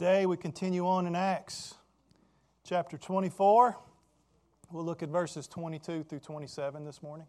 Today we continue on in Acts chapter 24. We'll look at verses 22 through 27 this morning.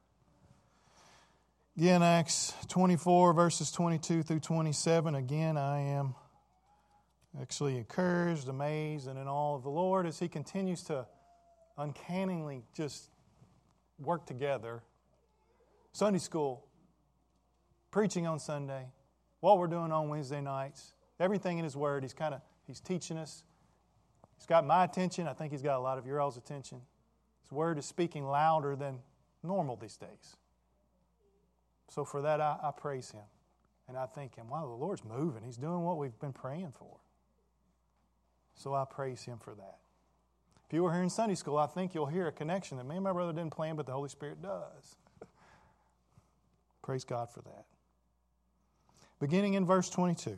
Again, Acts 24, verses 22 through 27. Again, I am actually encouraged, amazed, and in awe of the Lord as He continues to uncannily just work together. Sunday school, preaching on Sunday, what we're doing on Wednesday nights, everything in His Word, He's teaching us. He's got my attention. I think He's got a lot of your all's attention. His Word is speaking louder than normal these days. So for that, I praise Him. And I thank Him. Wow, the Lord's moving. He's doing what we've been praying for. So I praise Him for that. If you were here in Sunday school, I think you'll hear a connection that me and my brother didn't plan, but the Holy Spirit does. Praise God for that. Beginning in verse 22.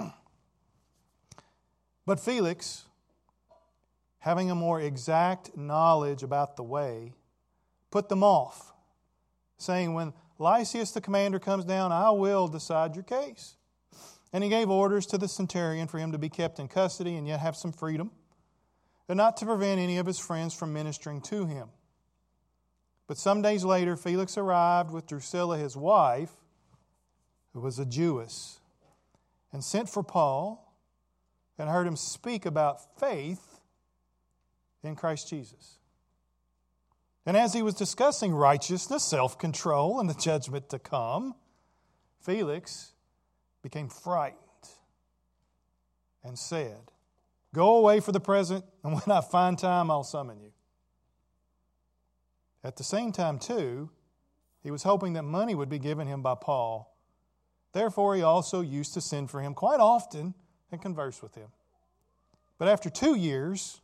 But Felix, having a more exact knowledge about the way, put them off, saying, when Lysias the commander comes down, I will decide your case. And he gave orders to the centurion for him to be kept in custody and yet have some freedom, and not to prevent any of his friends from ministering to him. But some days later, Felix arrived with Drusilla his wife, who was a Jewess, and sent for Paul, and heard him speak about faith in Christ Jesus. And as he was discussing righteousness, self-control, and the judgment to come, Felix became frightened and said, go away for the present, and when I find time, I'll summon you. At the same time, too, he was hoping that money would be given him by Paul. Therefore, he also used to send for him quite often and converse with him. But after 2 years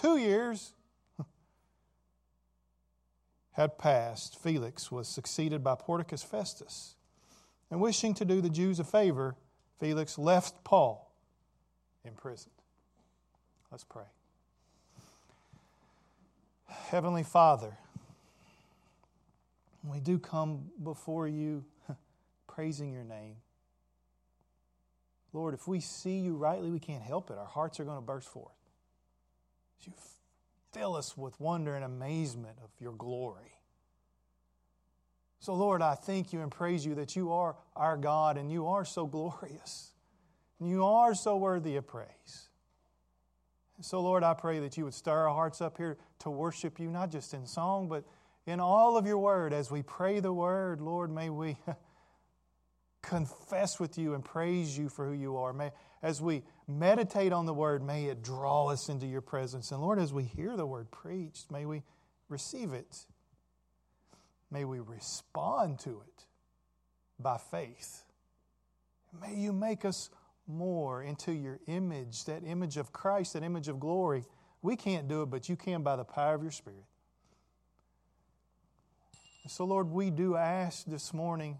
had passed, Felix was succeeded by Porticus Festus. And wishing to do the Jews a favor, Felix left Paul imprisoned. Let's pray. Heavenly Father, we do come before you praising your name. Lord, if we see you rightly, we can't help it. Our hearts are going to burst forth. As you fill us with wonder and amazement of your glory. So, Lord, I thank you and praise you that you are our God and you are so glorious. And you are so worthy of praise. And so, Lord, I pray that you would stir our hearts up here to worship you, not just in song, but in all of your word. As we pray the word, Lord, may we confess with you and praise you for who you are. As we meditate on the word, may it draw us into your presence. And Lord, as we hear the word preached, may we receive it. May we respond to it by faith. May you make us more into your image, that image of Christ, that image of glory. We can't do it, but you can by the power of your Spirit. So, Lord, we do ask this morning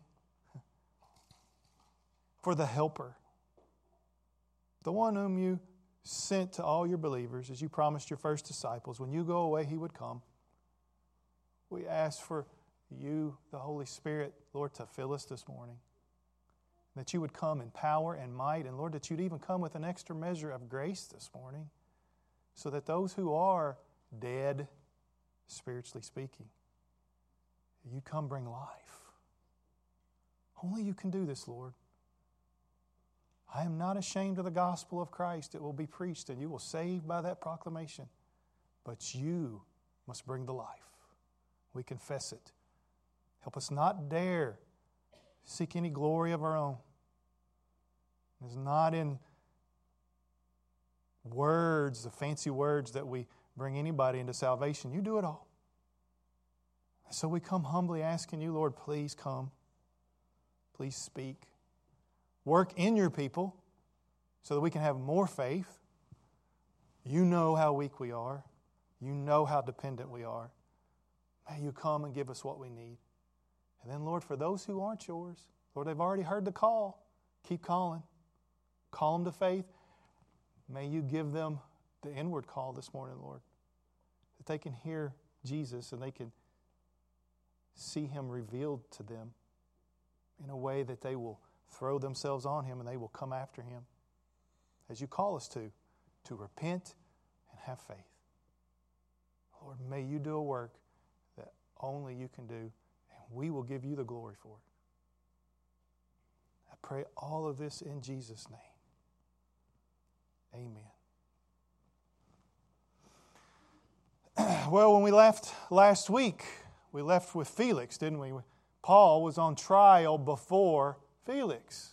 for the helper, the one whom you sent to all your believers as you promised your first disciples. When you go away, he would come. We ask for you, the Holy Spirit, Lord, to fill us this morning. That you would come in power and might, and Lord, that you'd even come with an extra measure of grace this morning, so that those who are dead, spiritually speaking, you come bring life. Only you can do this, Lord. I am not ashamed of the gospel of Christ. It will be preached, and you will save by that proclamation. But you must bring the life. We confess it. Help us not dare seek any glory of our own. It's not in words, the fancy words, that we bring anybody into salvation. You do it all. So we come humbly asking you, Lord, please come. Please speak. Work in your people so that we can have more faith. You know how weak we are. You know how dependent we are. May you come and give us what we need. And then, Lord, for those who aren't yours, Lord, they've already heard the call. Keep calling. Call them to faith. May you give them the inward call this morning, Lord, that they can hear Jesus and they can see Him revealed to them in a way that they will throw themselves on Him and they will come after Him. as you call us to repent and have faith. Lord, may you do a work that only you can do, and we will give you the glory for it. I pray all of this in Jesus' name. Amen. Well, when we left last week, we left with Felix, didn't we? Paul was on trial before Felix.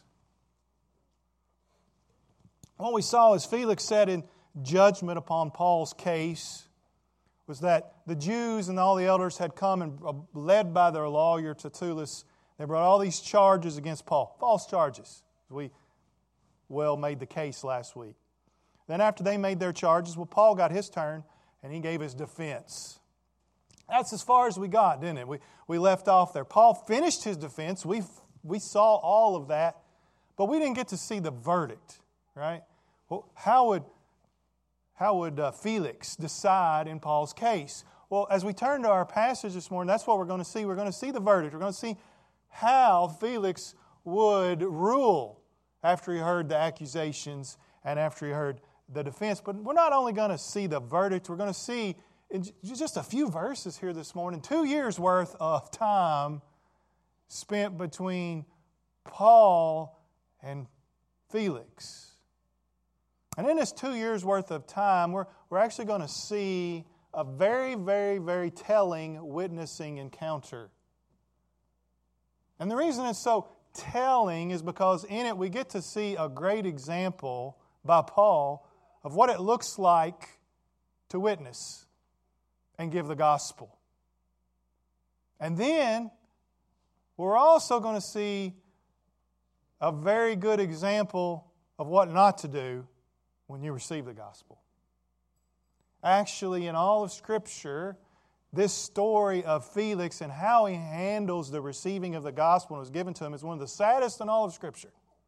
What we saw as Felix sat in judgment upon Paul's case was that the Jews and all the elders had come and led by their lawyer Tertullus, they brought all these charges against Paul. False charges. We well made the case last week. Then after they made their charges, well, Paul got his turn and he gave his defense. That's as far as we got, didn't it? We left off there. Paul finished his defense. We saw all of that, but we didn't get to see the verdict, right? Well, how would Felix decide in Paul's case? Well, as we turn to our passage this morning, that's what we're going to see. We're going to see the verdict. We're going to see how Felix would rule after he heard the accusations and after he heard the defense. But we're not only going to see the verdict, we're going to see in just a few verses here this morning, 2 years worth of time spent between Paul and Felix. And in this 2 years worth of time, we're actually going to see a very, very, very telling witnessing encounter. And the reason it's so telling is because in it we get to see a great example by Paul of what it looks like to witness and give the gospel. And then we're also going to see a very good example of what not to do when you receive the gospel. Actually, in all of Scripture, this story of Felix and how he handles the receiving of the gospel when it was given to him is one of the saddest in all of Scripture.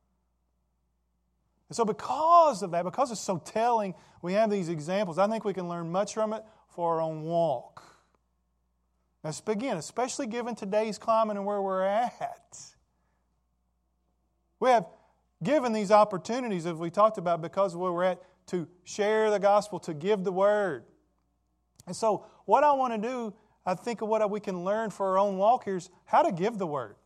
And so because of that, because it's so telling, we have these examples. I think we can learn much from it for our own walk. Now, again, especially given today's climate and where we're at. We have given these opportunities, as we talked about, because of where we're at, to share the gospel, to give the word. And so what I want to do, I think of what we can learn for our own walk here is how to give the word.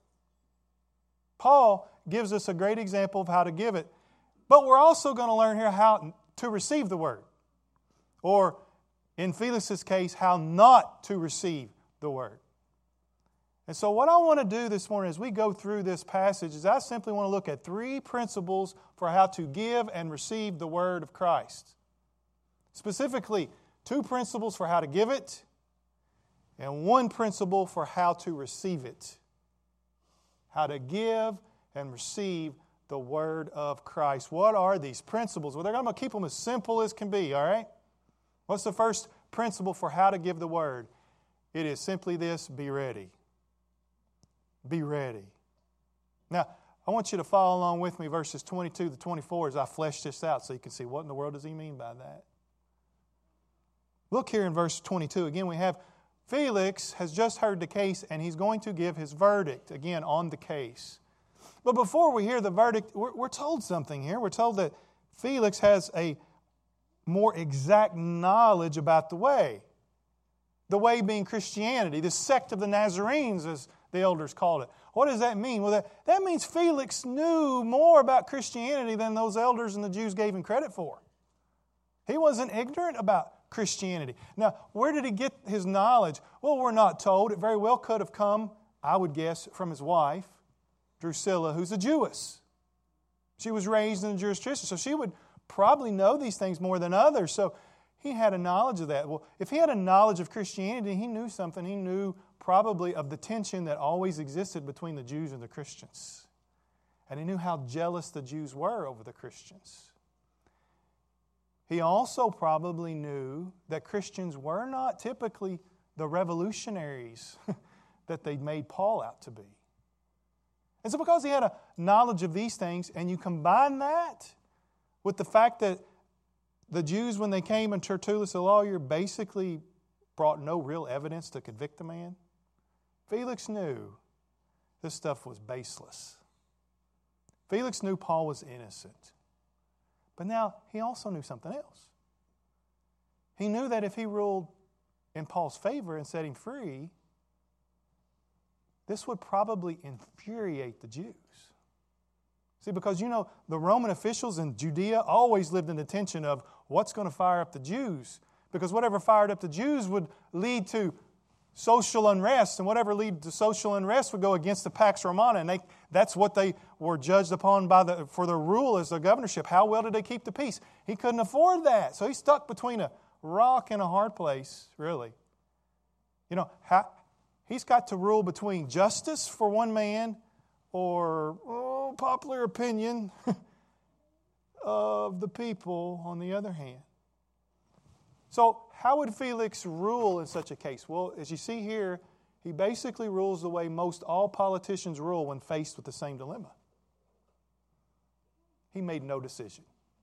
Paul gives us a great example of how to give it. But we're also going to learn here how to receive the word. Or, in Felix's case, how not to receive the word. And so what I want to do this morning as we go through this passage is I simply want to look at 3 principles for how to give and receive the word of Christ. Specifically, 2 principles for how to give it and 1 principle for how to receive it. How to give and receive the word of Christ. What are these principles? Well, I'm going to keep them as simple as can be, all right? What's the first principle for how to give the word? It is simply this: be ready. Be ready. Now, I want you to follow along with me, verses 22 to 24, as I flesh this out so you can see what in the world does he mean by that. Look here in verse 22. Again, we have Felix has just heard the case and he's going to give his verdict, again, on the case. But before we hear the verdict, we're told something here. We're told that Felix has a more exact knowledge about the way. The way being Christianity, the sect of the Nazarenes, as the elders called it. What does that mean? Well, that means Felix knew more about Christianity than those elders and the Jews gave him credit for. He wasn't ignorant about Christianity. Now, where did he get his knowledge? Well, we're not told. It very well could have come, I would guess, from his wife, Drusilla, who's a Jewess. She was raised in the Jewish tradition, so she would probably know these things more than others. So he had a knowledge of that. Well, if he had a knowledge of Christianity, he knew something. He knew probably of the tension that always existed between the Jews and the Christians. And he knew how jealous the Jews were over the Christians. He also probably knew that Christians were not typically the revolutionaries that they made Paul out to be. And so because he had a knowledge of these things, and you combine that with the fact that the Jews, when they came and Tertullus, the lawyer, basically brought no real evidence to convict the man, Felix knew this stuff was baseless. Felix knew Paul was innocent. But now he also knew something else. He knew that if he ruled in Paul's favor and set him free, this would probably infuriate the Jews. See, because the Roman officials in Judea always lived in the tension of what's going to fire up the Jews. Because whatever fired up the Jews would lead to social unrest, and whatever lead to social unrest would go against the Pax Romana, and that's what they were judged upon for their rule as the governorship. How well did they keep the peace? He couldn't afford that, so he's stuck between a rock and a hard place, really. He's got to rule between justice for one man or popular opinion of the people on the other hand. So how would Felix rule in such a case? Well, as you see here, he basically rules the way most all politicians rule when faced with the same dilemma. He made no decision.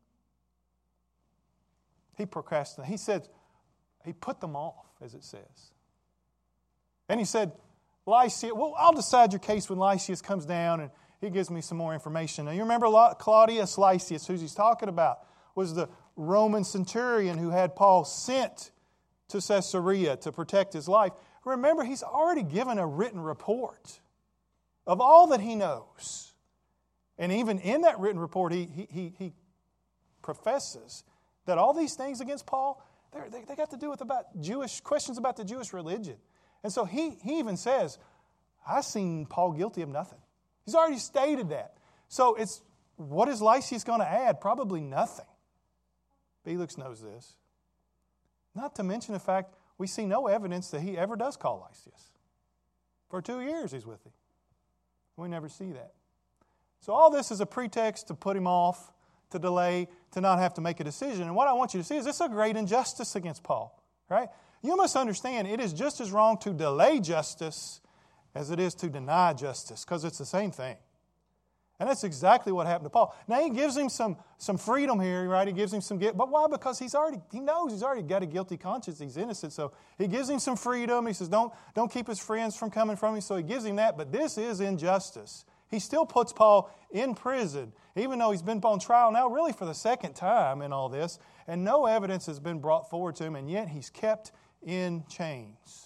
He procrastinated. He said, he put them off, as it says. And he said, Lysias, well, I'll decide your case when Lysias comes down and he gives me some more information. Now, you remember Claudius Lysias, who he's talking about, was the Roman centurion who had Paul sent to Caesarea to protect his life. Remember, he's already given a written report of all that he knows. And even in that written report, he professes that all these things against Paul, they got to do with questions about the Jewish religion. And so he even says, I've seen Paul guilty of nothing. He's already stated that. So what is Lysias going to add? Probably nothing. Felix knows this. Not to mention the fact we see no evidence that he ever does call Lysias. For 2 years he's with him. We never see that. So all this is a pretext to put him off, to delay, to not have to make a decision. And what I want you to see is this is a great injustice against Paul. Right? You must understand it is just as wrong to delay justice as it is to deny justice, because it's the same thing. And that's exactly what happened to Paul. Now, he gives him some freedom here, right? He gives him some guilt. But why? Because he knows he's already got a guilty conscience. He's innocent. So he gives him some freedom. He says, don't keep his friends from coming from him. So he gives him that. But this is injustice. He still puts Paul in prison, even though he's been on trial now really for the second time in all this. And no evidence has been brought forward to him. And yet he's kept in chains.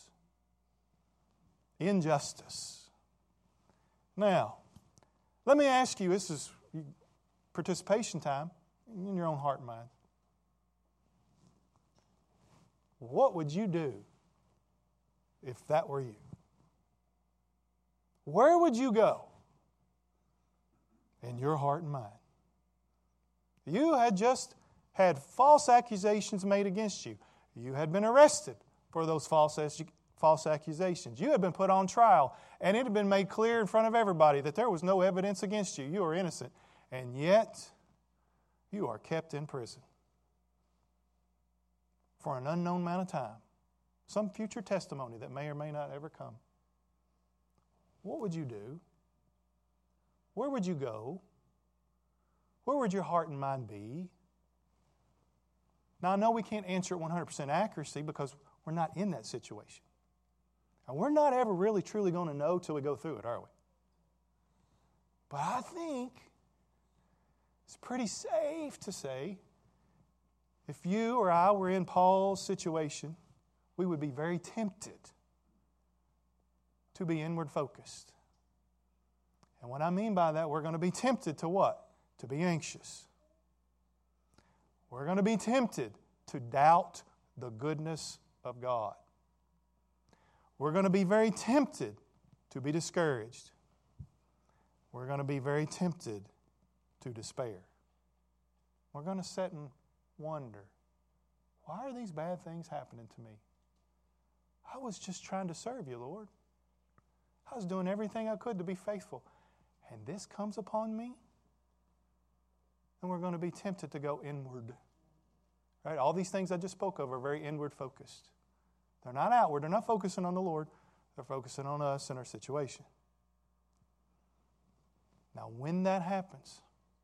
Injustice. Now, let me ask you, this is participation time in your own heart and mind. What would you do if that were you? Where would you go in your heart and mind? You had just had false accusations made against you. You had been arrested for those false accusations. You had been put on trial, and it had been made clear in front of everybody that there was no evidence against you. You were innocent. And yet, you are kept in prison for an unknown amount of time. Some future testimony that may or may not ever come. What would you do? Where would you go? Where would your heart and mind be? Now, I know we can't answer it 100% accuracy because we're not in that situation. And we're not ever really truly going to know till we go through it, are we? But I think it's pretty safe to say if you or I were in Paul's situation, we would be very tempted to be inward focused. And what I mean by that, we're going to be tempted to what? To be anxious. We're going to be tempted to doubt the goodness of God. We're going to be very tempted to be discouraged. We're going to be very tempted to despair. We're going to sit and wonder, why are these bad things happening to me? I was just trying to serve you, Lord. I was doing everything I could to be faithful. And this comes upon me? And we're going to be tempted to go inward. Right? All these things I just spoke of are very inward focused. They're not outward. They're not focusing on the Lord. They're focusing on us and our situation. Now, when that happens,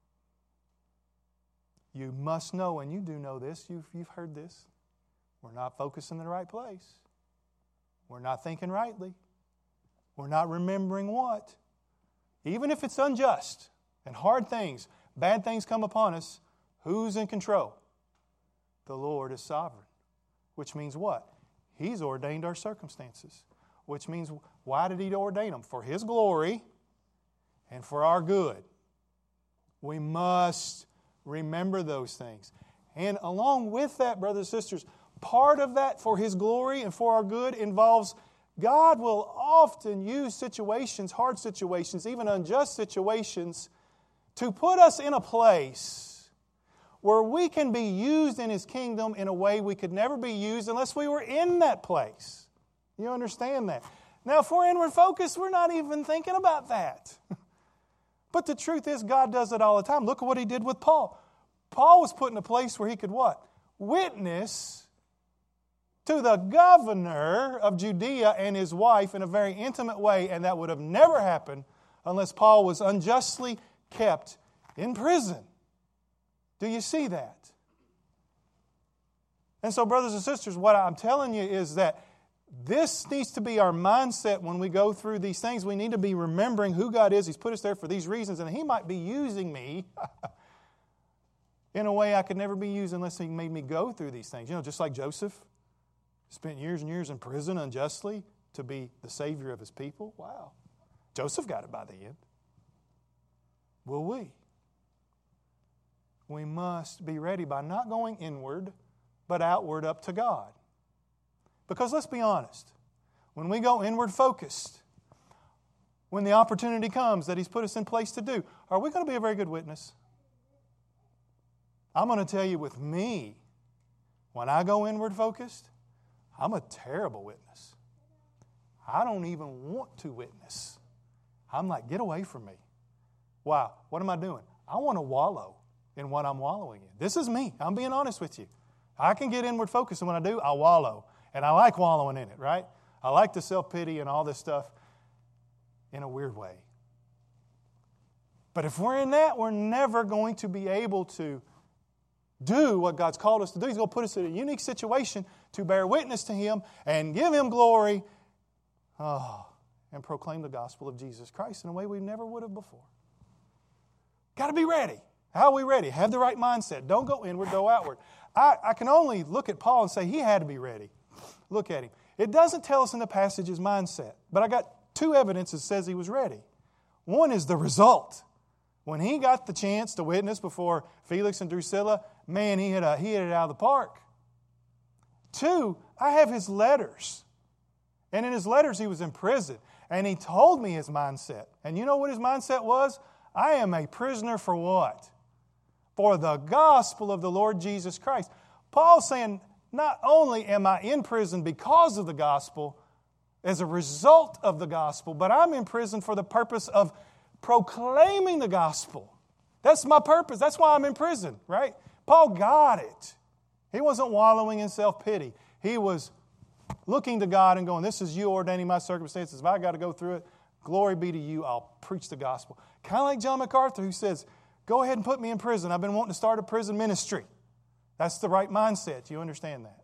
you must know, and you do know this, you've heard this, we're not focusing in the right place. We're not thinking rightly. We're not remembering what? Even if it's unjust and hard things, bad things come upon us, Who's in control? The Lord is sovereign. Which means what? He's ordained our circumstances. Which means, why did He ordain them? For His glory and for our good. We must remember those things. And along with that, brothers and sisters, part of that for His glory and for our good involves God will often use situations, hard situations, even unjust situations, to put us in a place where we can be used in His kingdom in a way we could never be used unless we were in that place. You understand that? Now, if we're inward focused, we're not even thinking about that. But the truth is, God does it all the time. Look at what He did with Paul. Paul was put in a place where he could what? Witness to the governor of Judea and his wife in a very intimate way, and that would have never happened unless Paul was unjustly kept in prison. Do you see that? And so, brothers and sisters, what I'm telling you is that this needs to be our mindset when we go through these things. We need to be remembering who God is. He's put us there for these reasons, and He might be using me in a way I could never be used unless He made me go through these things. You know, just like Joseph spent years and years in prison unjustly to be the Savior of his people. Wow. Joseph got it by the end. Will we? We must be ready by not going inward, but outward up to God. Because let's be honest, when we go inward focused, when the opportunity comes that He's put us in place to do, are we going to be a very good witness? I'm going to tell you, with me, when I go inward focused, I'm a terrible witness. I don't even want to witness. I'm like, get away from me. Wow, what am I doing? I want to wallow in what I'm wallowing in. This is me. I'm being honest with you. I can get inward focused, and when I do, I wallow. And I like wallowing in it, right? I like the self-pity and all this stuff in a weird way. But if we're in that, we're never going to be able to do what God's called us to do. He's going to put us in a unique situation to bear witness to Him and give Him glory and proclaim the gospel of Jesus Christ in a way we never would have before. Got to be ready. How are we ready? Have the right mindset. Don't go inward, go outward. I can only look at Paul and say he had to be ready. Look at him. It doesn't tell us in the passage his mindset, but I got two evidence that says he was ready. One is the result. When he got the chance to witness before Felix and Drusilla, man, he hit it out of the park. Two, I have his letters. And in his letters, he was in prison. And he told me his mindset. And you know what his mindset was? I am a prisoner for what? For the gospel of the Lord Jesus Christ. Paul's saying, not only am I in prison because of the gospel, as a result of the gospel, but I'm in prison for the purpose of proclaiming the gospel. That's my purpose. That's why I'm in prison, right? Paul got it. He wasn't wallowing in self-pity. He was looking to God and going, this is you ordaining my circumstances. If I got to go through it, glory be to you. I'll preach the gospel. Kind of like John MacArthur, who says, go ahead and put me in prison. I've been wanting to start a prison ministry. That's the right mindset. You understand that?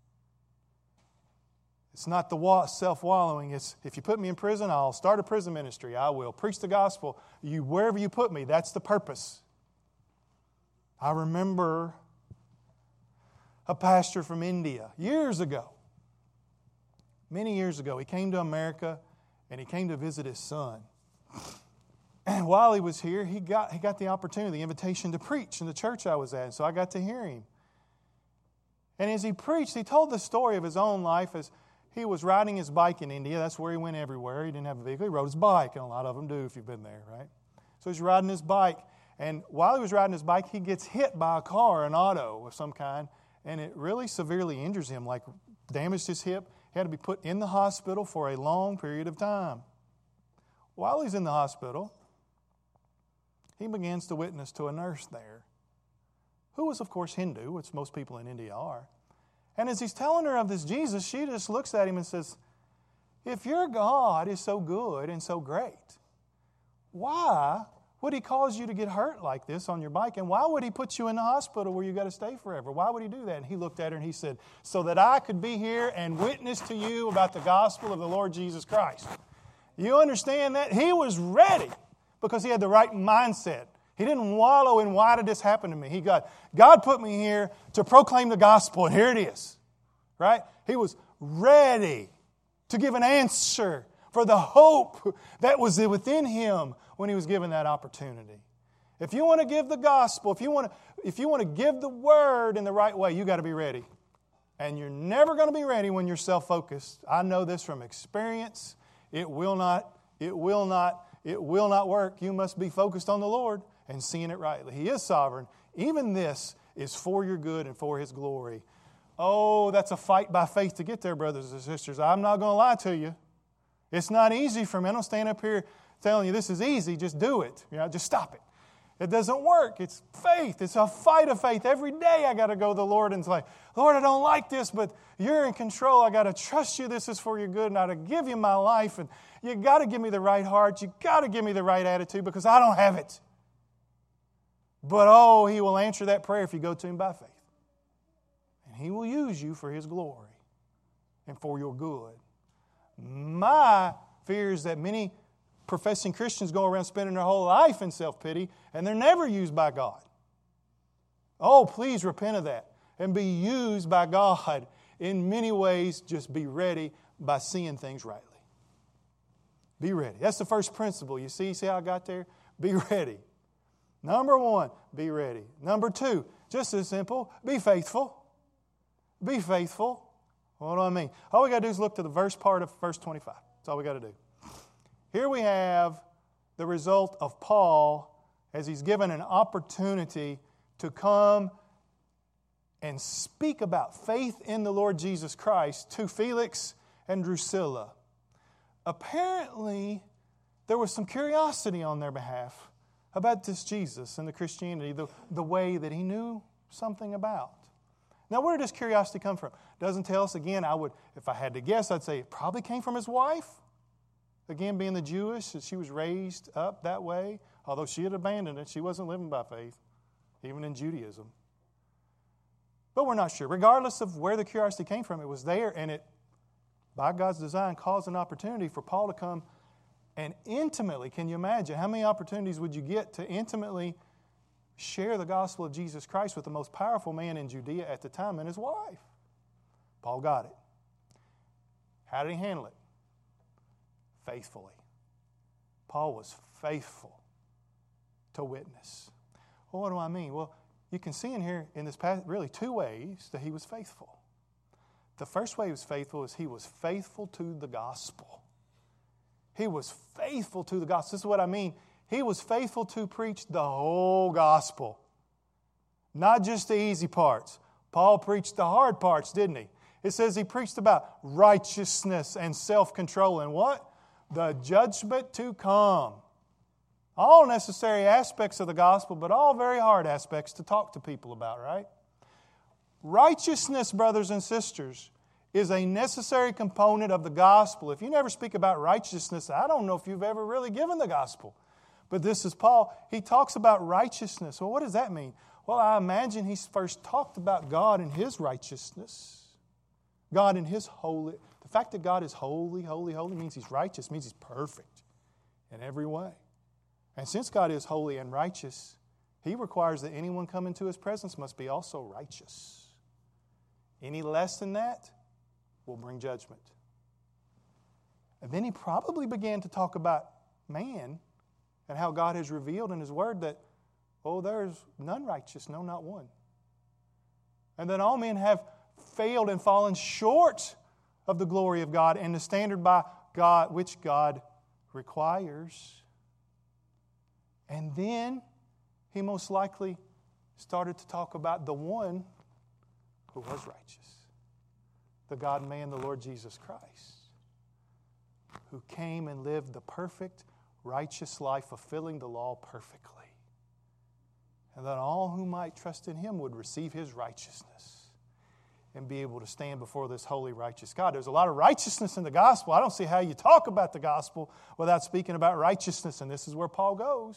It's not the self-wallowing. It's, if you put me in prison, I'll start a prison ministry. I will preach the gospel. Wherever you put me, that's the purpose. I remember a pastor from India years ago. Many years ago, he came to America and he came to visit his son. And while he was here, he got the opportunity, the invitation to preach in the church I was at. So I got to hear him. And as he preached, he told the story of his own life as he was riding his bike in India. That's where he went everywhere. He didn't have a vehicle. He rode his bike, and a lot of them do if you've been there, right? So he's riding his bike. And while he was riding his bike, he gets hit by a car, an auto of some kind, and it really severely injures him, like damaged his hip. He had to be put in the hospital for a long period of time. While he's in the hospital, he begins to witness to a nurse there, who was, of course, Hindu, which most people in India are. And as he's telling her of this Jesus, she just looks at him and says, if your God is so good and so great, why would He cause you to get hurt like this on your bike? And why would He put you in the hospital where you got to stay forever? Why would He do that? And he looked at her and he said, so that I could be here and witness to you about the gospel of the Lord Jesus Christ. You understand that? He was ready because he had the right mindset. He didn't wallow in why did this happen to me. God put me here to proclaim the gospel, and here it is. Right? He was ready to give an answer for the hope that was within him when he was given that opportunity. If you want to give the gospel, if you want to give the word in the right way, you got to be ready. And you're never going to be ready when you're self-focused. I know this from experience. It will not work. You must be focused on the Lord and seeing it rightly. He is sovereign. Even this is for your good and for His glory. Oh, that's a fight by faith to get there, brothers and sisters. I'm not going to lie to you. It's not easy for me. I don't stand up here telling you this is easy. Just do it. Just stop it. It doesn't work. It's faith. It's a fight of faith. Every day I got to go to the Lord and say, Lord, I don't like this, but You're in control. I got to trust You. This is for Your good, and I got to give You my life. And You got to give me the right heart. You got to give me the right attitude because I don't have it. But He will answer that prayer if you go to Him by faith. And He will use you for His glory and for your good. My fear is that many professing Christians go around spending their whole life in self-pity and they're never used by God. Oh, please repent of that and be used by God in many ways. Just be ready by seeing things rightly. Be ready. That's the first principle. You see how I got there? Be ready. Number 1, be ready. Number 2, just as simple, be faithful. Be faithful. What do I mean? All we got to do is look to the verse part of verse 25. That's all we got to do. Here we have the result of Paul as he's given an opportunity to come and speak about faith in the Lord Jesus Christ to Felix and Drusilla. Apparently, there was some curiosity on their behalf about this Jesus and the Christianity, the way that he knew something about. Now, where did this curiosity come from? Doesn't tell us. Again, if I had to guess, I'd say it probably came from his wife. Again, being the Jewish, that she was raised up that way. Although she had abandoned it, she wasn't living by faith, even in Judaism. But we're not sure. Regardless of where the curiosity came from, it was there, and it, by God's design, caused an opportunity for Paul to come and intimately, can you imagine, how many opportunities would you get to intimately share the gospel of Jesus Christ with the most powerful man in Judea at the time and his wife? Paul got it. How did he handle it? Faithfully. Paul was faithful to witness. Well, what do I mean? Well, you can see in here in this passage really 2 ways that he was faithful. The first way he was faithful is he was faithful to the gospel. He was faithful to the gospel. This is what I mean. He was faithful to preach the whole gospel. Not just the easy parts. Paul preached the hard parts, didn't he? It says he preached about righteousness and self-control and what? The judgment to come. All necessary aspects of the gospel, but all very hard aspects to talk to people about, right? Righteousness, brothers and sisters, is a necessary component of the gospel. If you never speak about righteousness, I don't know if you've ever really given the gospel. But this is Paul. He talks about righteousness. Well, what does that mean? Well, I imagine he's first talked about God and His righteousness. God and His holy. The fact that God is holy, holy, holy means He's righteous, means He's perfect in every way. And since God is holy and righteous, He requires that anyone come into His presence must be also righteous. Any less than that will bring judgment. And then he probably began to talk about man and how God has revealed in His Word that, there's none righteous, no, not one. And that all men have failed and fallen short of the glory of God and the standard by God, which God requires. And then he most likely started to talk about the one who was righteous. The God-man, the Lord Jesus Christ, who came and lived the perfect, righteous life, fulfilling the law perfectly. And that all who might trust in Him would receive His righteousness and be able to stand before this holy, righteous God. There's a lot of righteousness in the gospel. I don't see how you talk about the gospel without speaking about righteousness, and this is where Paul goes.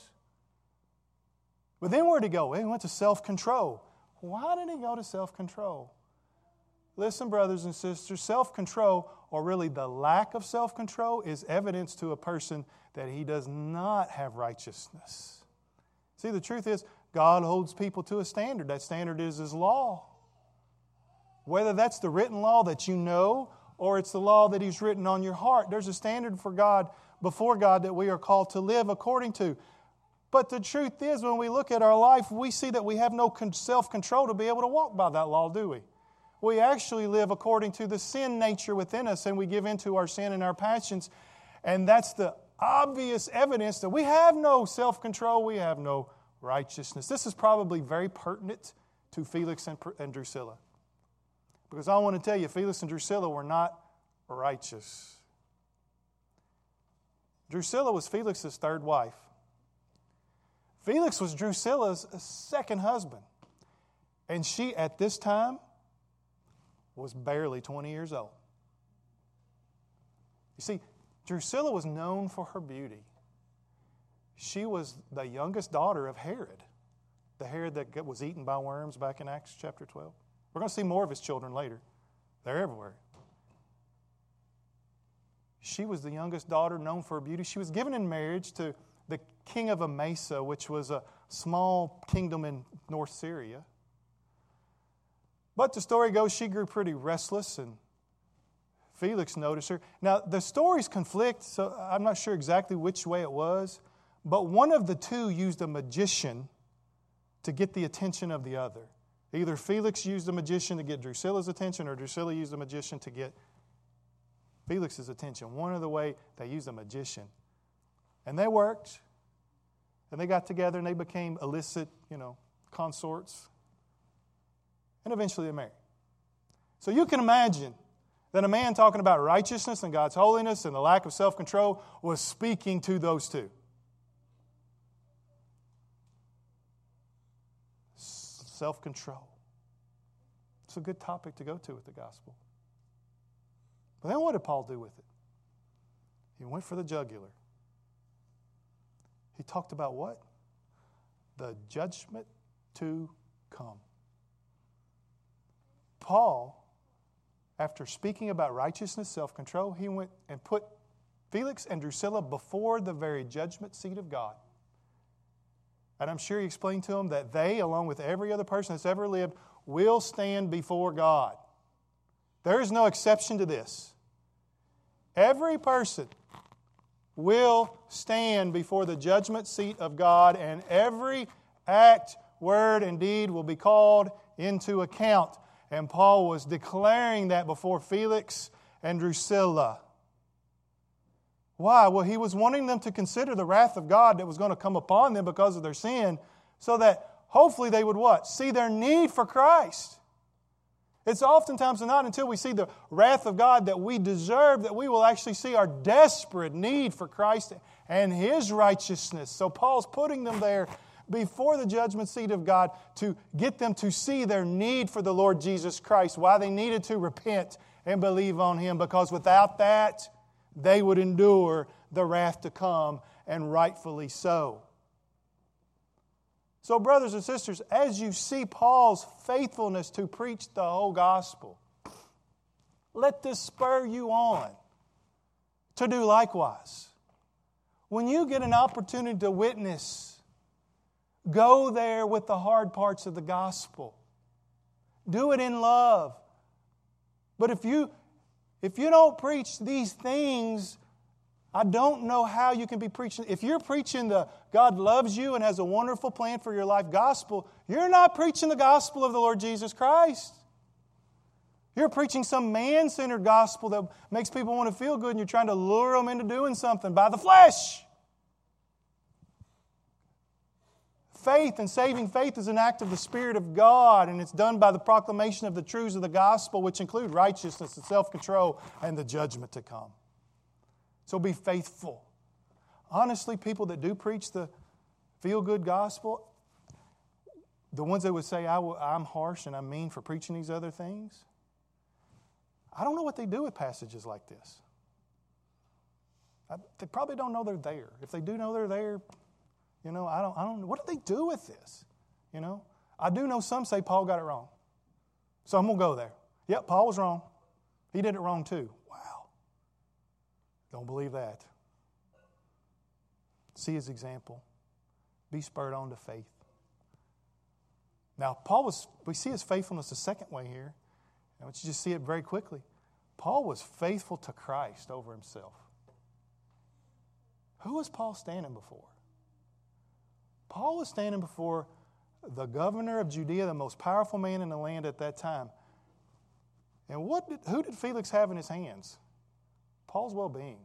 But then where did he go? He went to self-control. Why did he go to self-control? Listen, brothers and sisters, self-control, or really the lack of self-control, is evidence to a person that he does not have righteousness. See, the truth is, God holds people to a standard. That standard is His law. Whether that's the written law that you know, or it's the law that He's written on your heart, there's a standard for God, before God, that we are called to live according to. But the truth is, when we look at our life, we see that we have no self-control to be able to walk by that law, do we? We actually live according to the sin nature within us, and we give into our sin and our passions. And that's the obvious evidence that we have no self-control, we have no righteousness. This is probably very pertinent to Felix and Drusilla. Because I want to tell you, Felix and Drusilla were not righteous. Drusilla was Felix's third wife. Felix was Drusilla's second husband. And she, at this time, was barely 20 years old. You see, Drusilla was known for her beauty. She was the youngest daughter of Herod, the Herod that was eaten by worms back in Acts chapter 12. We're going to see more of his children later. They're everywhere. She was the youngest daughter, known for her beauty. She was given in marriage to the king of Emesa, which was a small kingdom in North Syria. But the story goes, she grew pretty restless, and Felix noticed her. Now, the stories conflict, so I'm not sure exactly which way it was, but one of the two used a magician to get the attention of the other. Either Felix used a magician to get Drusilla's attention, or Drusilla used a magician to get Felix's attention. One of the way they used a magician. And they worked, and they got together, and they became illicit, consorts. And eventually they married. So you can imagine that a man talking about righteousness and God's holiness and the lack of self-control was speaking to those two. Self-control. It's a good topic to go to with the gospel. But then what did Paul do with it? He went for the jugular. He talked about what? The judgment to come. Paul, after speaking about righteousness, self-control, he went and put Felix and Drusilla before the very judgment seat of God. And I'm sure he explained to them that they, along with every other person that's ever lived, will stand before God. There is no exception to this. Every person will stand before the judgment seat of God, and every act, word, and deed will be called into account. And Paul was declaring that before Felix and Drusilla. Why? Well, he was wanting them to consider the wrath of God that was going to come upon them because of their sin, so that hopefully they would what? See their need for Christ. It's oftentimes not until we see the wrath of God that we deserve that we will actually see our desperate need for Christ and His righteousness. So Paul's putting them there before the judgment seat of God to get them to see their need for the Lord Jesus Christ, why they needed to repent and believe on Him, because without that, they would endure the wrath to come, and rightfully so. So, brothers and sisters, as you see Paul's faithfulness to preach the whole gospel, let this spur you on to do likewise. When you get an opportunity to witness, go there with the hard parts of the gospel. Do it in love. But if you don't preach these things, I don't know how you can be preaching. If you're preaching the God loves you and has a wonderful plan for your life gospel, you're not preaching the gospel of the Lord Jesus Christ. You're preaching some man-centered gospel that makes people want to feel good, and you're trying to lure them into doing something by the flesh. Faith and saving faith is an act of the Spirit of God, and it's done by the proclamation of the truths of the gospel, which include righteousness and self-control and the judgment to come. So be faithful. Honestly, people that do preach the feel-good gospel, the ones that would say, I'm harsh and I'm mean for preaching these other things, I don't know what they do with passages like this. They probably don't know they're there. If they do know they're there, I don't know. What do they do with this? I do know some say Paul got it wrong. So I'm going to go there. Yep, Paul was wrong. He did it wrong too. Wow. Don't believe that. See his example. be spurred on to faith. Now, we see his faithfulness the second way here. I want you to just see it very quickly. Paul was faithful to Christ over himself. Who was Paul standing before? Paul was standing before the governor of Judea, the most powerful man in the land at that time. And who did Felix have in his hands? Paul's well-being.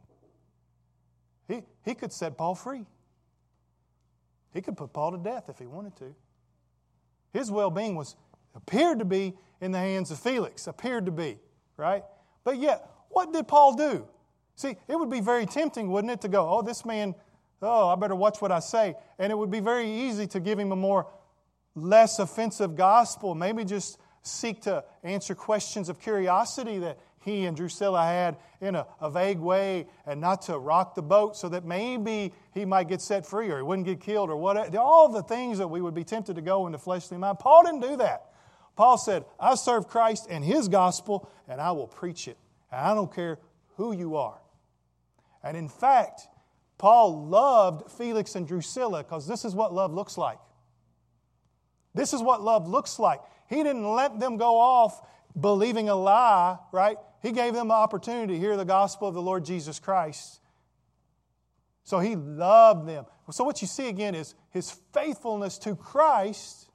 He could set Paul free. He could put Paul to death if he wanted to. His well-being appeared to be in the hands of Felix. Appeared to be, right? But yet, what did Paul do? See, it would be very tempting, wouldn't it, to go, this man, I better watch what I say. And it would be very easy to give him a less offensive gospel. Maybe just seek to answer questions of curiosity that he and Drusilla had in a vague way, and not to rock the boat so that maybe he might get set free or he wouldn't get killed or whatever. All the things that we would be tempted to go into fleshly mind. Paul didn't do that. Paul said, I serve Christ and His gospel, and I will preach it. And I don't care who you are. And in fact, Paul loved Felix and Drusilla because this is what love looks like. This is what love looks like. He didn't let them go off believing a lie, right? He gave them an opportunity to hear the gospel of the Lord Jesus Christ. So he loved them. So what you see again is his faithfulness to Christ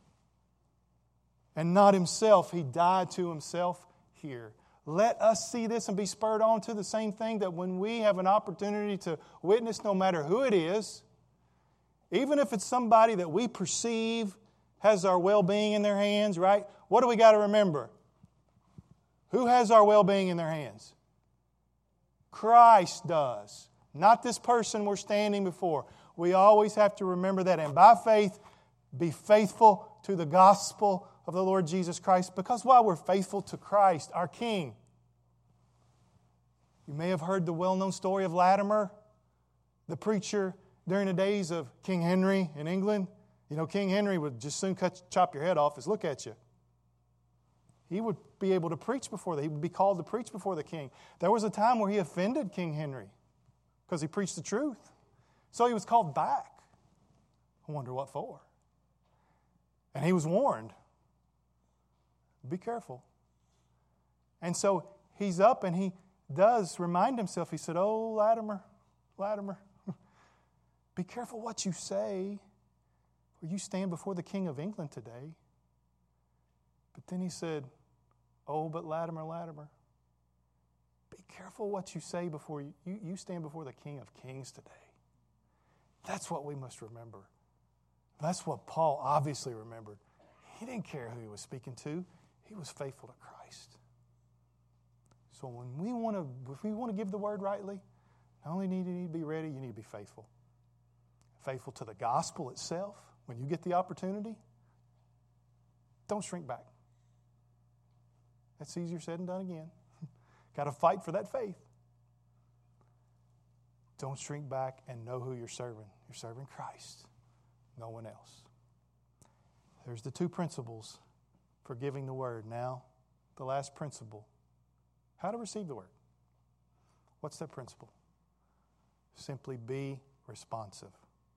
and not himself. He died to himself here. Let us see this and be spurred on to the same thing, that when we have an opportunity to witness, no matter who it is, even if it's somebody that we perceive has our well-being in their hands, right? What do we got to remember? Who has our well-being in their hands? Christ does. Not this person we're standing before. We always have to remember that. And by faith, be faithful to the gospel of the Lord Jesus Christ. Because while we're faithful to Christ, our King, you may have heard the well-known story of Latimer, the preacher during the days of King Henry in England. You know, King Henry would just soon chop your head off. Just look at you. He would be able to preach before he would be called to preach before the king. There was a time where he offended King Henry because he preached the truth. So he was called back. I wonder what for. And he was warned. Be careful. And so he's up and he does remind himself. He said, Latimer, be careful what you say, for you stand before the King of England today. But then he said, but Latimer, be careful what you say before you stand before the King of Kings today. That's what we must remember. That's what Paul obviously remembered. He didn't care who he was speaking to. He was faithful to Christ. So if we want to give the word rightly, not only do you need to be ready, you need to be faithful. Faithful to the gospel itself. When you get the opportunity, don't shrink back. That's easier said than done again. Got to fight for that faith. Don't shrink back and know who you're serving. You're serving Christ, no one else. There's the two principles for giving the word. Now, the last principle. How to receive the word. What's that principle? Simply be responsive.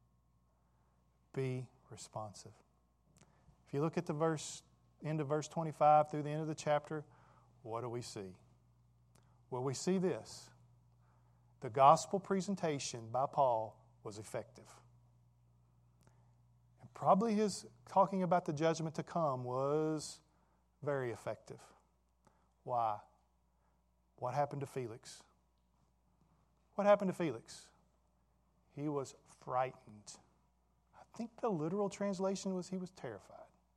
Be responsive. If you look at the end of verse 25 through the end of the chapter, what do we see? Well, we see this. The gospel presentation by Paul was effective. And probably his talking about the judgment to come was very effective. Why? What happened to Felix? What happened to Felix? He was frightened. I think the literal translation was he was terrified.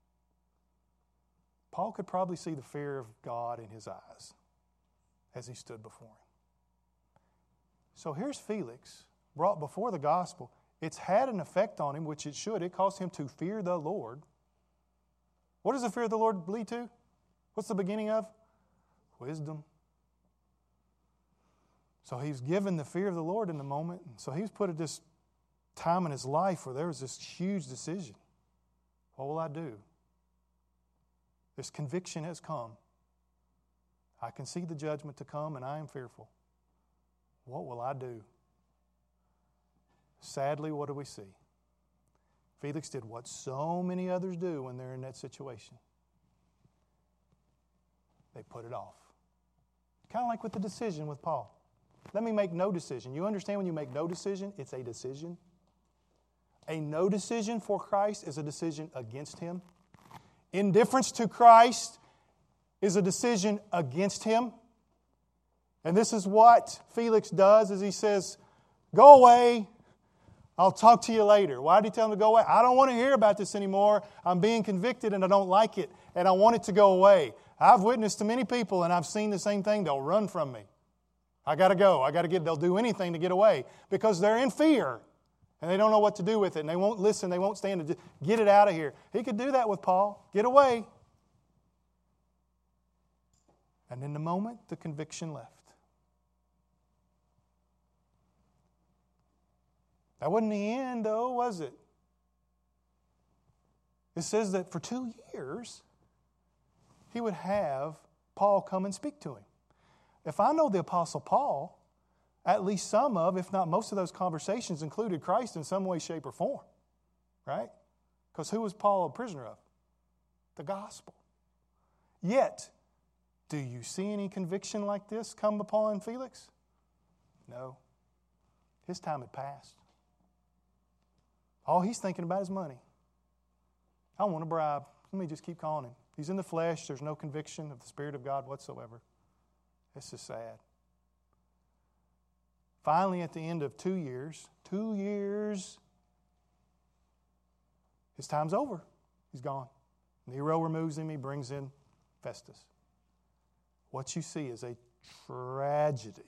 Paul could probably see the fear of God in his eyes as he stood before him. So here's Felix, brought before the gospel. It's had an effect on him, which it should. It caused him to fear the Lord. What does the fear of the Lord lead to? What's the beginning of? Wisdom. So he's given the fear of the Lord in the moment. So he's put at this time in his life where there was this huge decision. What will I do? This conviction has come. I can see the judgment to come and I am fearful. What will I do? Sadly, what do we see? Felix did what so many others do when they're in that situation. They put it off. Kind of like with the decision with Paul. Let me make no decision. You understand when you make no decision, it's a decision? A no decision for Christ is a decision against Him. Indifference to Christ is a decision against Him. And this is what Felix does, is he says, go away. I'll talk to you later. Why did he tell him to go away? I don't want to hear about this anymore. I'm being convicted and I don't like it. And I want it to go away. I've witnessed to many people and I've seen the same thing. They'll run from me. I got to go. They'll do anything to get away because they're in fear. And they don't know what to do with it. And they won't listen. They won't stand to get it out of here. He could do that with Paul. Get away. And in the moment, the conviction left. That wasn't the end, though, was it? It says that for 2 years, he would have Paul come and speak to him. If I know the Apostle Paul, at least some of, if not most of those conversations included Christ in some way, shape, or form. Right? Because who was Paul a prisoner of? The gospel. Yet, do you see any conviction like this come upon Felix? No. His time had passed. All he's thinking about is money. I want a bribe. Let me just keep calling him. He's in the flesh. There's no conviction of the Spirit of God whatsoever. This is sad. Finally, at the end of 2 years, his time's over. He's gone. Nero removes him. He brings in Festus. What you see is a tragedy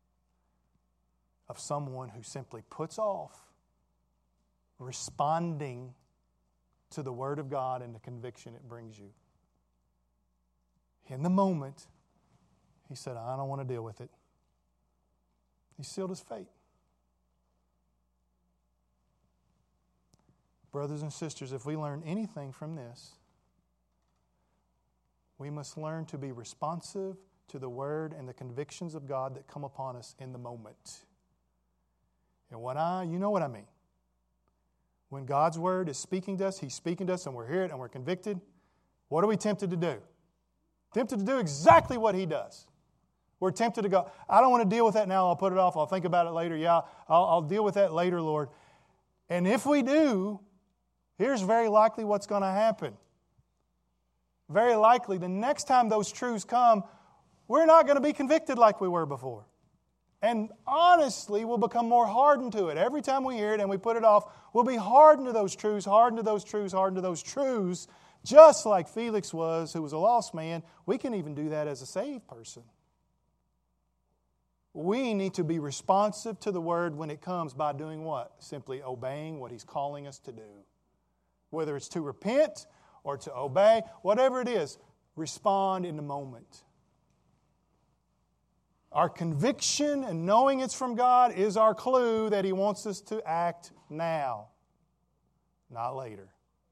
of someone who simply puts off responding to the Word of God and the conviction it brings you. In the moment, he said, I don't want to deal with it. He sealed his fate. Brothers and sisters, if we learn anything from this, we must learn to be responsive to the Word and the convictions of God that come upon us in the moment. And you know what I mean. When God's Word is speaking to us, He's speaking to us and we're here and we're convicted, what are we tempted to do? Tempted to do exactly what He does. We're tempted to go, I don't want to deal with that now. I'll put it off. I'll think about it later. Yeah, I'll deal with that later, Lord. And if we do, here's very likely what's going to happen. Very likely, the next time those truths come, we're not going to be convicted like we were before. And honestly, we'll become more hardened to it. Every time we hear it and we put it off, we'll be hardened to those truths, hardened to those truths, hardened to those truths, just like Felix was, who was a lost man. We can even do that as a saved person. We need to be responsive to the Word when it comes by doing what? Simply obeying what He's calling us to do. Whether it's to repent or to obey, whatever it is, respond in the moment. Our conviction and knowing it's from God is our clue that He wants us to act now, not later.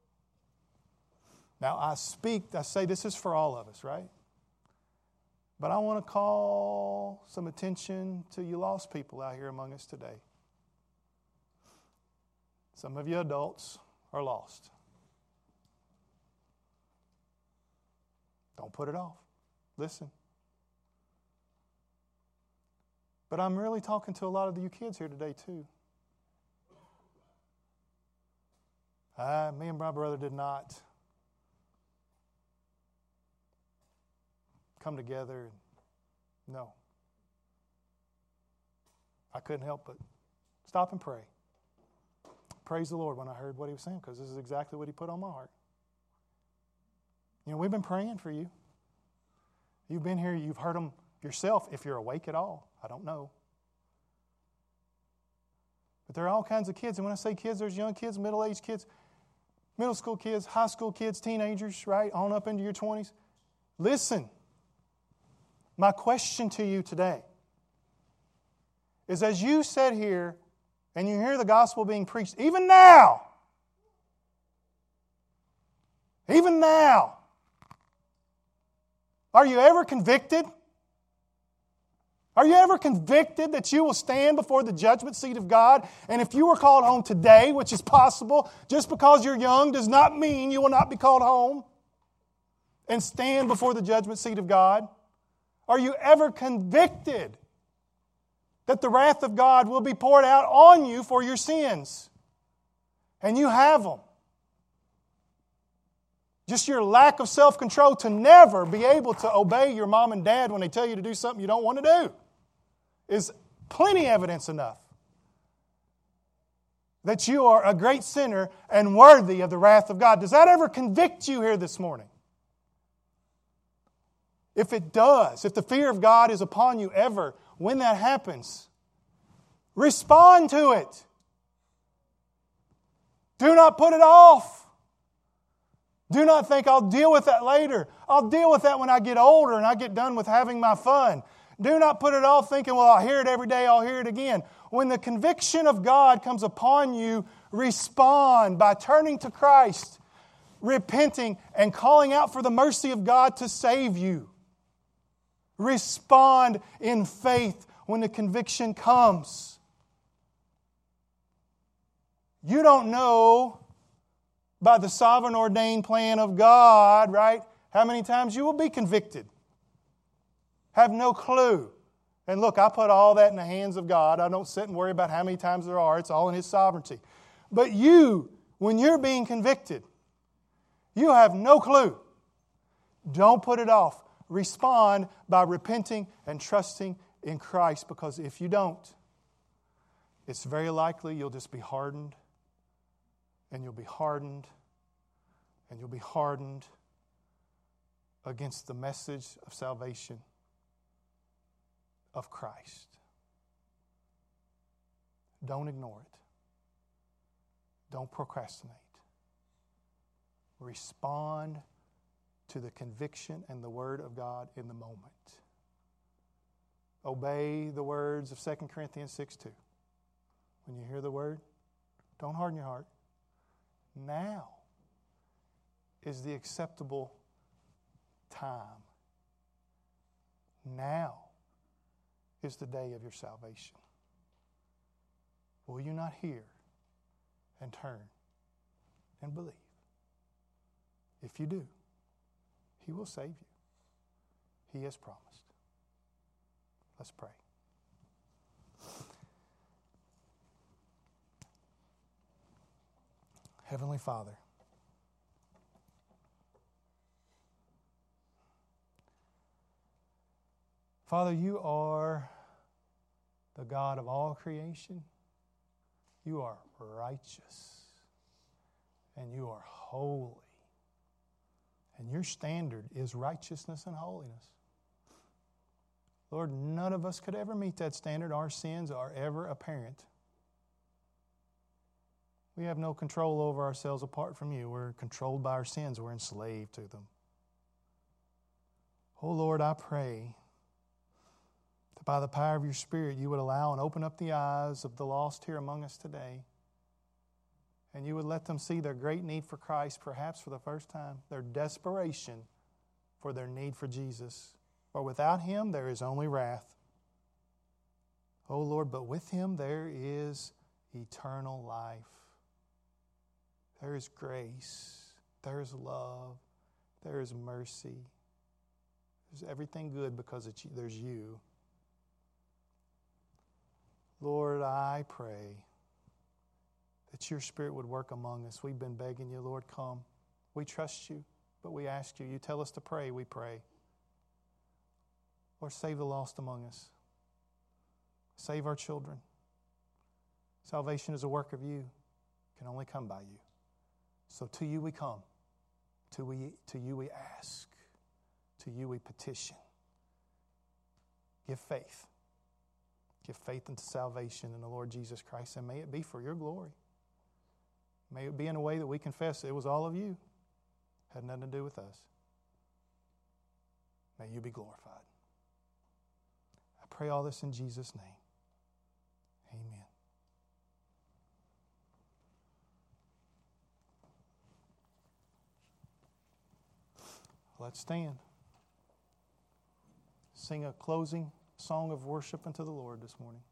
Now, I say this is for all of us, right? But I want to call some attention to you lost people out here among us today. Some of you adults are lost. Don't put it off. Listen. But I'm really talking to a lot of you kids here today too. Me and my brother did not come together. No. I couldn't help but stop and pray. Praise the Lord when I heard what he was saying, because this is exactly what He put on my heart. You know, we've been praying for you. You've been here, you've heard them yourself, if you're awake at all. I don't know. But there are all kinds of kids. And when I say kids, there's young kids, middle-aged kids, middle school kids, high school kids, teenagers, right, on up into your 20s. Listen, my question to you today is, as you sit here and you hear the gospel being preached, even now, are you ever convicted? Are you ever convicted that you will stand before the judgment seat of God? And if you were called home today, which is possible, just because you're young does not mean you will not be called home and stand before the judgment seat of God. Are you ever convicted that the wrath of God will be poured out on you for your sins? And you have them. Just your lack of self-control to never be able to obey your mom and dad when they tell you to do something you don't want to do is plenty evidence enough that you are a great sinner and worthy of the wrath of God. Does that ever convict you here this morning? If it does, if the fear of God is upon you ever, when that happens, respond to it. Do not put it off. Do not think, I'll deal with that later. I'll deal with that when I get older and I get done with having my fun. Do not put it off thinking, well, I'll hear it every day, I'll hear it again. When the conviction of God comes upon you, respond by turning to Christ, repenting, and calling out for the mercy of God to save you. Respond in faith when the conviction comes. You don't know by the sovereign ordained plan of God, right, how many times you will be convicted. Have no clue. And look, I put all that in the hands of God. I don't sit and worry about how many times there are. It's all in His sovereignty. But you, when you're being convicted, you have no clue. Don't put it off. Respond by repenting and trusting in Christ, because if you don't, it's very likely you'll just be hardened, and you'll be hardened, and you'll be hardened against the message of salvation of Christ. Don't ignore it. Don't procrastinate. Respond to the conviction and the Word of God in the moment. Obey the words of 2 Corinthians 6:2. When you hear the Word, don't harden your heart. Now is the acceptable time. Now is the day of your salvation. Will you not hear and turn and believe? If you do, He will save you. He has promised. Let's pray. Heavenly Father, Father, you are the God of all creation. You are righteous, and you are holy. And your standard is righteousness and holiness. Lord, none of us could ever meet that standard. Our sins are ever apparent. We have no control over ourselves apart from you. We're controlled by our sins. We're enslaved to them. Oh Lord, I pray that by the power of your Spirit, you would allow and open up the eyes of the lost here among us today. And you would let them see their great need for Christ, perhaps for the first time, their desperation for their need for Jesus. For without Him, there is only wrath. Oh Lord, but with Him there is eternal life. There is grace. There is love. There is mercy. There's everything good because there's you. Lord, I pray that your Spirit would work among us. We've been begging you, Lord, come. We trust you, but we ask you. You tell us to pray, we pray. Lord, save the lost among us. Save our children. Salvation is a work of you. It can only come by you. So to you we come. To you we ask. To you we petition. Give faith. Give faith unto salvation in the Lord Jesus Christ, and may it be for your glory. May it be in a way that we confess it was all of you. Had nothing to do with us. May you be glorified. I pray all this in Jesus' name. Amen. Let's stand. Sing a closing song of worship unto the Lord this morning.